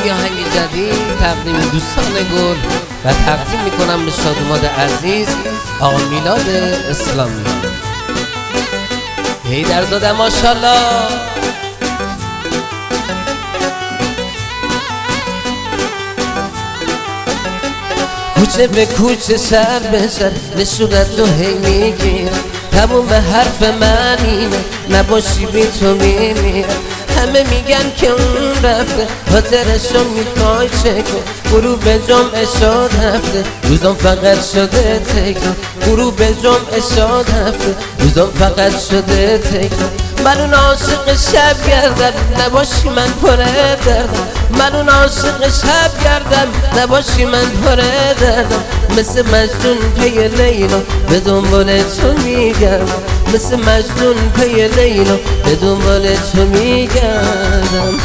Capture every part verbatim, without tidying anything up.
یه آهنگ جدید تقدیم دوستان گل و تقدیم میکنم به شادماد عزیز آقا میلاد اسلامی. حیدرزاده ماشاءالله. کوچه به کوچه سر به سر نشونت تو هی میگیرم، تموم به حرف من اینه نباشی بی تو میمیرم. همه میگن که اون رفته خاطرشو میخوای چکن، غروب جمعه شاد هفته روزم فقط شده تکرار، غروب جمعه شاد هفته روزم فقط شده تکرار. من اون عاشق شب گردم نباشی من پره دردم، من اون عاشق شب گردم نباشی من پره دردم. مثل مجنون پی لیلا به دنبال تو میگردم، مثل مجنون پی لیلا به دنبال تو میگردم.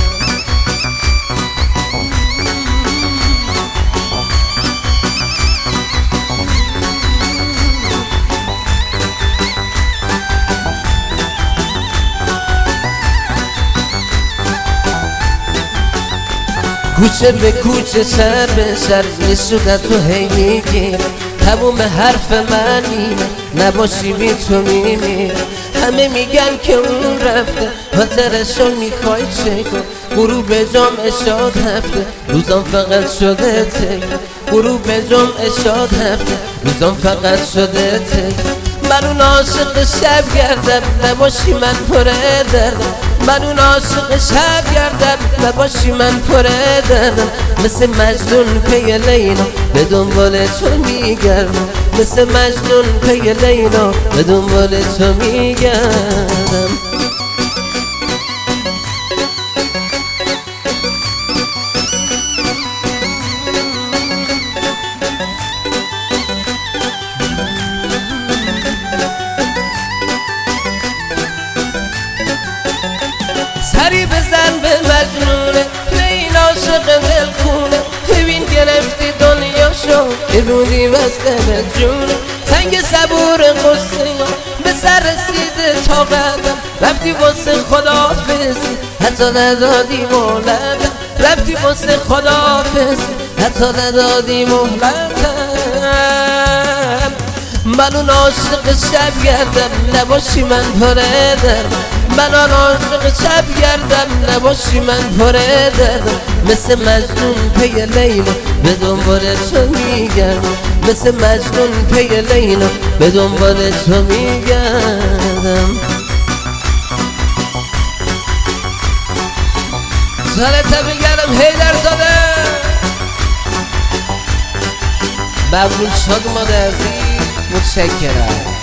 کوچه به کوچه سر به سر یه صورت تو هی میگیرم، تموم حرف من اینه نباشی بی تو میمیرم. همه میگن که اون رفته خاطرشو میخوای چکن، غروب جمعه شاد هفته روزم فقط شده تکرار، غروب جمعه شاد هفته روزم فقط شده تکرار. من اون عاشق شب گردم نباشی من پره دردم، من اون عاشق شب گردم نباشی من پره دردم. مثل مجنون پی لیلا به دنبال تو میگردم، مثل مجنون پی لیلا به دنبال تو میگردم. سری بزن به مجنونه به این عاشق ولخونه، ببین گرفتی دنیاشو ببودی بسته به جونه. سنگ صبور قصه به سر رسیده تا قدم، رفتی واسه خداحافظی حتی ندادی مهلتم، رفتی واسه خداحافظی حتی ندادی مهلتم. من اون عاشق شب گردم نباشی من پره دردم، من آن عاشق شب گردم نباشی من پره دردم. مثل مجنون پی لیلا به دنبال تو میگردم، مثل مجنون پی لیلا به دنبال تو میگردم. سرت بگردم حیدرزاده. ممنون شادماد عزیز، متشکرم.